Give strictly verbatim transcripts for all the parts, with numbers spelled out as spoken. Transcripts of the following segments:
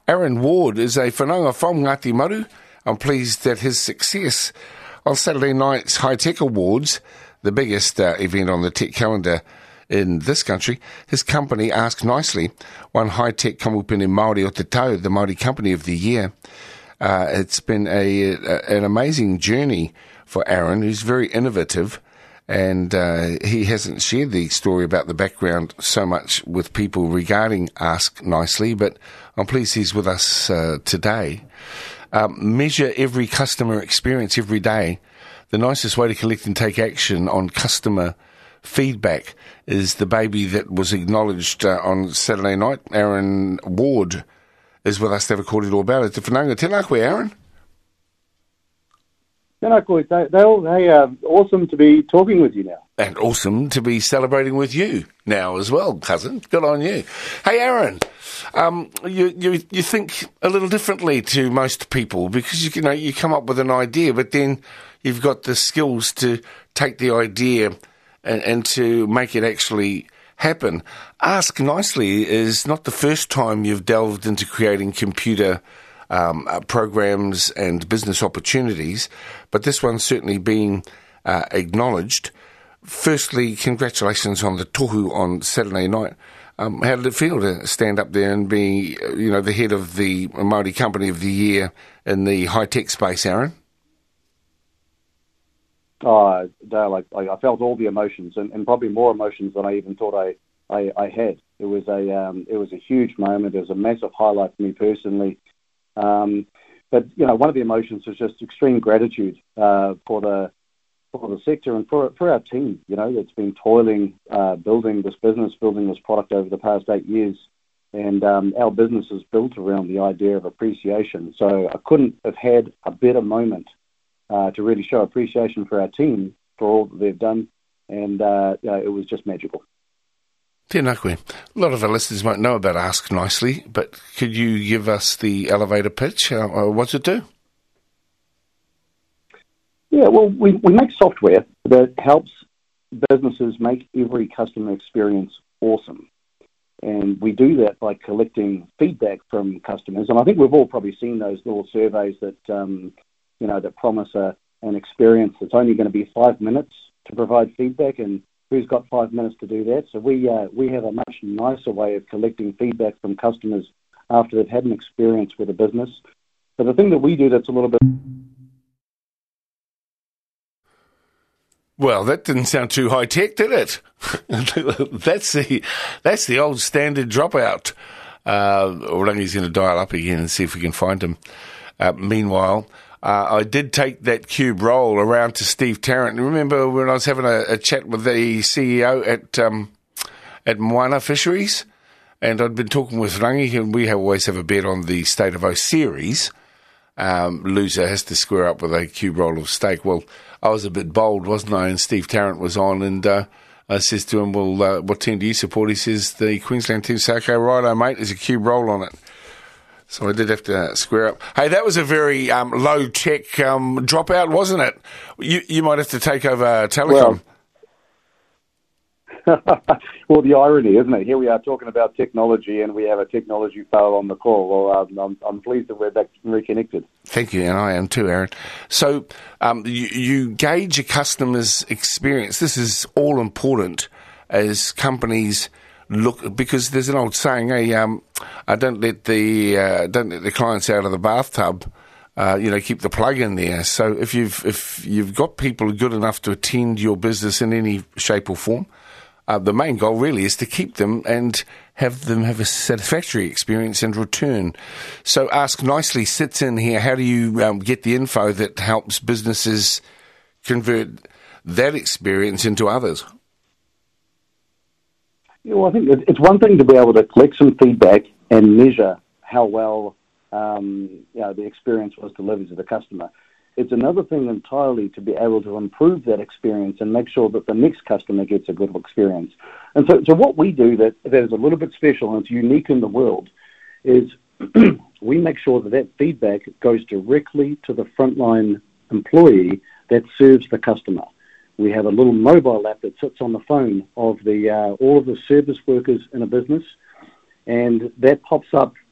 Aaron Ward is a whananga from Ngāti Maru. I'm pleased that his success on Saturday night's High Tech Awards, the biggest uh, event on the tech calendar in this country, his company, Ask Nicely, won High Tech Kamupene Māori o Te Tau, the Māori Company of the Year. Uh, it's been a, a an amazing journey for Aaron, who's very innovative. And uh, he hasn't shared the story about the background so much with people regarding Ask Nicely, but I'm pleased he's with us uh, today. Um, measure every customer experience every day. The nicest way to collect and take action on customer feedback is the baby that was acknowledged uh, on Saturday night. Aaron Ward is with us to have a kōrero about it. Te whananga, tēnā koe, Aaron. Tēnā koe, Dale. Hey, uh, awesome to be talking with you now. And awesome to be celebrating with you now as well, cousin. Good on you. Hey, Aaron, um, you, you you think a little differently to most people because you, you know you come up with an idea, but then you've got the skills to take the idea and, and to make it actually happen. Ask Nicely is not the first time you've delved into creating computer Um, uh, programs and business opportunities, but this one's certainly being uh, acknowledged. Firstly, congratulations on the tohu on Saturday night. Um, how did it feel to stand up there and be, uh, you know, the head of the Māori Company of the Year in the high-tech space, Aaron? Oh, Dale, I, I felt all the emotions, and, and probably more emotions than I even thought I, I, I had. It was a um, it was a huge moment. It was a massive highlight for me personally. Um, but you know, one of the emotions was just extreme gratitude uh, for the for the sector and for for our team. You know, that's been toiling, uh, building this business, building this product over the past eight years, and um, our business is built around the idea of appreciation. So I couldn't have had a better moment uh, to really show appreciation for our team for all that they've done, and uh, you know, it was just magical. Tēnā koe. A lot of our listeners won't know about Ask Nicely, but could you give us the elevator pitch? Uh, what's it do? Yeah, well, we, we make software that helps businesses make every customer experience awesome. And we do that by collecting feedback from customers. And I think we've all probably seen those little surveys that, um, you know, that promise a, an experience that's only going to be five minutes to provide feedback, and who's got five minutes to do that? So we uh, we have a much nicer way of collecting feedback from customers after they've had an experience with a business. But the thing that we do that's a little bit... Well, that didn't sound too high-tech, did it? that's the that's the old standard dropout. Uh, Orangi's going to dial up again and see if we can find him. Uh, meanwhile... Uh, I did take that cube roll around to Steve Tarrant. Remember when I was having a, a chat with the C E O at um, at Moana Fisheries, and I'd been talking with Rangi, and we have, always have a bet on the State of O series. Um, loser has to square up with a cube roll of steak. Well, I was a bit bold, wasn't I? And Steve Tarrant was on, and uh, I says to him, well, uh, what team do you support? He says, the Queensland team. So, okay, righto, mate, there's a cube roll on it. So I did have to square up. Hey, that was a very um, low-tech um, dropout, wasn't it? You you might have to take over Telecom. Well, well, the irony, isn't it? Here we are talking about technology, and we have a technology fail on the call. Well, um, I'm, I'm pleased that we're back reconnected. Thank you, and I am too, Aaron. So um, you, you gauge a customer's experience. This is all important as companies look, because there's an old saying, hey, um, I don't let the uh, don't let the clients out of the bathtub. Uh, you know, keep the plug in there. So if you've if you've got people good enough to attend your business in any shape or form, uh, the main goal really is to keep them and have them have a satisfactory experience and return. So Ask Nicely sits in here. How do you um, get the info that helps businesses convert that experience into others? Yeah, well, I think it's one thing to be able to collect some feedback and measure how well um, you know, the experience was delivered to the customer. It's another thing entirely to be able to improve that experience and make sure that the next customer gets a good experience. And so, so what we do that, that is a little bit special and it's unique in the world is we make sure that that feedback goes directly to the frontline employee that serves the customer. We have a little mobile app that sits on the phone of the uh, all of the service workers in a business, and that pops up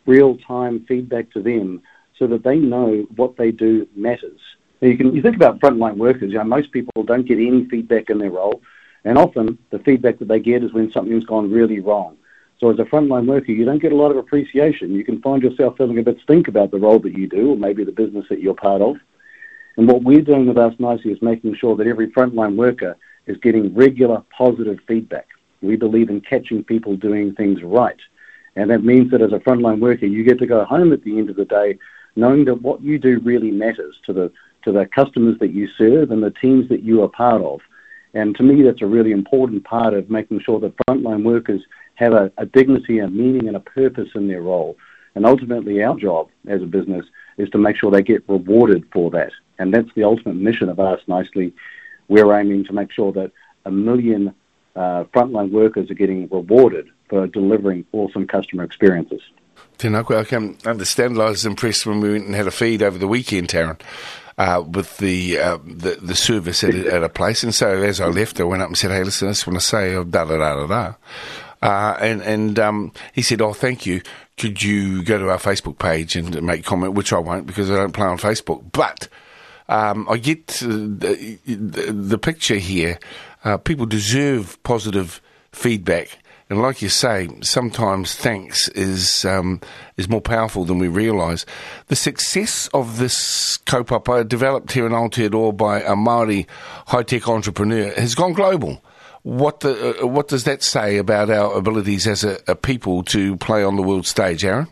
real-time feedback to them so that they know what they do matters. Now you can you think about frontline workers. You know, most people don't get any feedback in their role, and often the feedback that they get is when something's gone really wrong. So as a frontline worker, you don't get a lot of appreciation. You can find yourself feeling a bit stink about the role that you do, or maybe the business that you're part of. And what we're doing with Us Nicely is making sure that every frontline worker is getting regular positive feedback. We believe in catching people doing things right. And that means that as a frontline worker, you get to go home at the end of the day knowing that what you do really matters to the to the customers that you serve and the teams that you are part of. And to me, that's a really important part of making sure that frontline workers have a, a dignity, a meaning, and a purpose in their role. And ultimately, our job as a business is to make sure they get rewarded for that. And that's the ultimate mission of Us Nicely. We're aiming to make sure that a million uh, frontline workers are getting rewarded for delivering awesome customer experiences. Tēnā koe, I can understand. I was impressed when we went and had a feed over the weekend, Taryn, uh, with the, uh, the the service at a, at a place. And so as I left, I went up and said, hey, listen, I just want to say, oh, da-da-da-da-da. Uh, and and um, he said, oh, thank you. Could you go to our Facebook page and make comment, which I won't because I don't play on Facebook. But um, I get uh, the, the, the picture here. Uh, people deserve positive feedback. And like you say, sometimes thanks is um, is more powerful than we realise. The success of this kaupapa, developed here in Aotearoa by a Māori high-tech entrepreneur, has gone global. What the, uh, what does that say about our abilities as a, a people to play on the world stage, Aaron?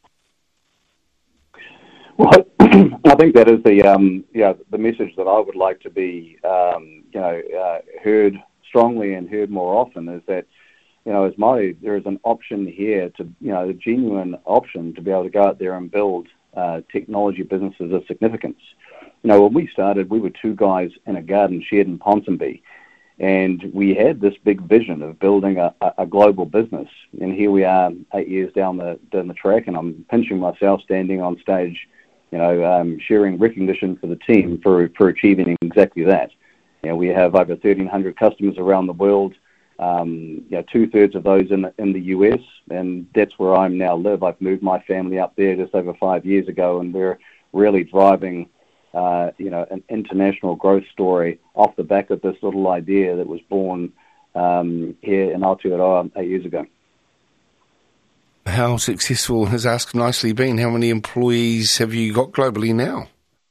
Well, I think that is the um, yeah the message that I would like to be um, you know uh, heard strongly and heard more often is that. You know, as Māori, there is an option here to, you know, a genuine option to be able to go out there and build uh, technology businesses of significance. You know, when we started, we were two guys in a garden shed in Ponsonby, and we had this big vision of building a, a global business. And here we are, eight years down the down the track, and I'm pinching myself standing on stage, you know, um, sharing recognition for the team for for achieving exactly that. You know, we have over thirteen hundred customers around the world. Um, you know, two-thirds of those in the, in the U S, and that's where I now live. I've moved my family up there just over five years ago, and we're really driving, uh, you know, an international growth story off the back of this little idea that was born um, here in Aotearoa eight years ago. How successful has Ask Nicely been? How many employees have you got globally now?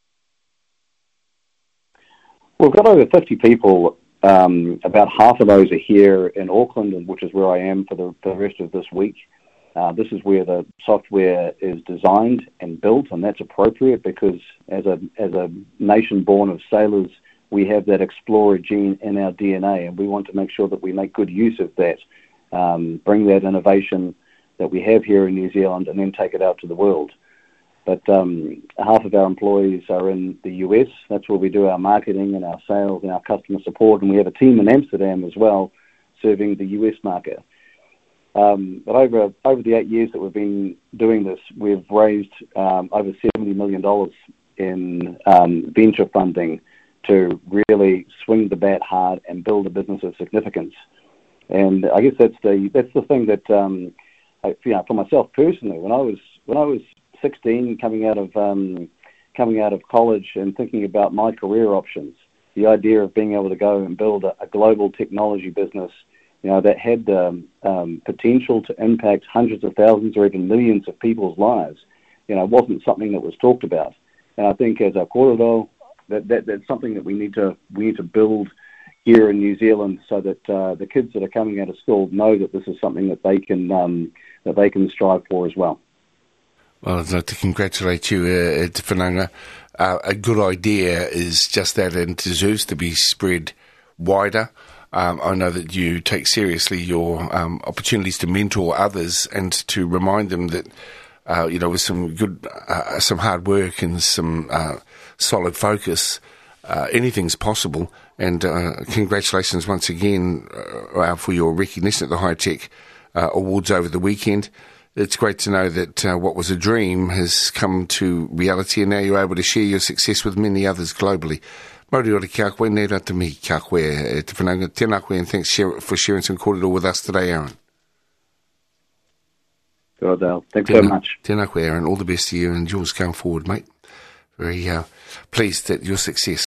We've got over fifty people. Um, about half of those are here in Auckland, which is where I am for the, for the rest of this week. Uh, this is where the software is designed and built, and that's appropriate because as a as a nation born of sailors, we have that explorer gene in our D N A, and we want to make sure that we make good use of that, um, bring that innovation that we have here in New Zealand, and then take it out to the world. But um, half of our employees are in the U S. That's where we do our marketing and our sales and our customer support. And we have a team in Amsterdam as well, serving the U S market. Um, but over over the eight years that we've been doing this, we've raised um, over seventy million dollars in um, venture funding to really swing the bat hard and build a business of significance. And I guess that's the that's the thing that um, I, you know, for myself personally, when I was when I was sixteen, coming out of um, coming out of college and thinking about my career options, the idea of being able to go and build a, a global technology business, you know, that had um, um, potential to impact hundreds of thousands or even millions of people's lives, you know, wasn't something that was talked about. And I think as a kōrero, that, that that's something that we need to we need to build here in New Zealand, so that uh, the kids that are coming out of school know that this is something that they can um, that they can strive for as well. Well, I'd like to congratulate you, uh, Te Whananga. Uh, a good idea is just that, and deserves to be spread wider. Um, I know that you take seriously your um, opportunities to mentor others and to remind them that, uh, you know, with some good, uh, some hard work and some uh, solid focus, uh, anything's possible. And uh, congratulations once again uh, for your recognition at the High Tech uh, Awards over the weekend. It's great to know that uh, what was a dream has come to reality, and now you're able to share your success with many others globally. Mauri ora kia koe, nei rata mihi kia koe, e te whananga, tēnā koe, and thanks for sharing some kōrero with us today, Aaron. Good on, Dale. Thanks Tēnā, so much. Tēnā koe, Aaron. All the best to you and yours going forward, mate. Very uh, pleased at your success.